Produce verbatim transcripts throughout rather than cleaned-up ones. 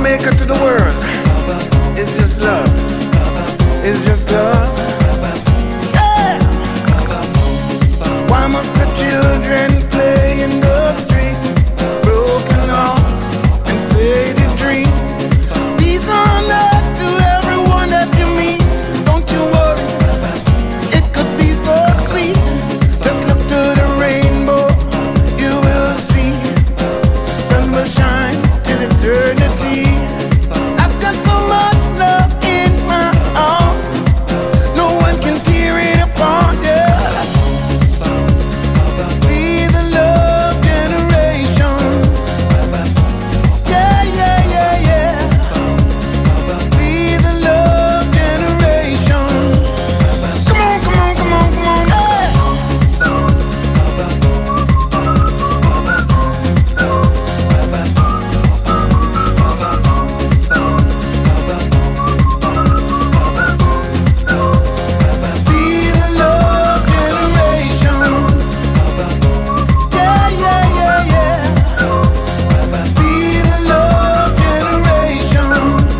Jamaica to the world. It's just love. It's just love. Yeah. Why must the children play in the streets? Broken hearts and faded dreams. Peace on earth to everyone that you meet. Don't you worry, it could be so sweet. Just look to the rainbow, you will see. The sun will shine till eternity. I've got so much love in my heart, no one can tear it apart, yeah. Be the love generation. Yeah, yeah, yeah, yeah. Be the love generation. Come on, come on, come on, come on, yeah. Be the love generation. Yeah, yeah, yeah, yeah. Be the love generation.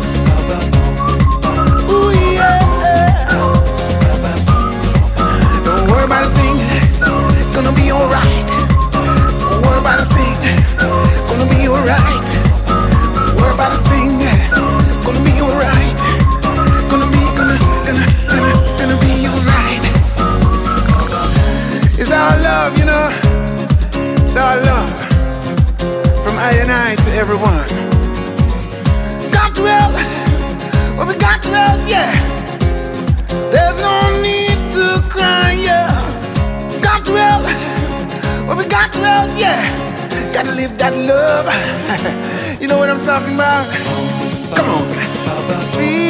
Ooh, yeah. Don't worry about a thing, gonna be alright. Don't worry about a thing, gonna be alright. Don't worry about a thing, gonna be alright. Gonna be, gonna, gonna, gonna, gonna be alright. It's our love, you know. It's our love. From I and I to everyone. Got to help. Well, we got to help, yeah. There's no need to cry, yeah. Got to help. Well, we got to help, yeah. Gotta live that love. You know what I'm talking about? Come on. Be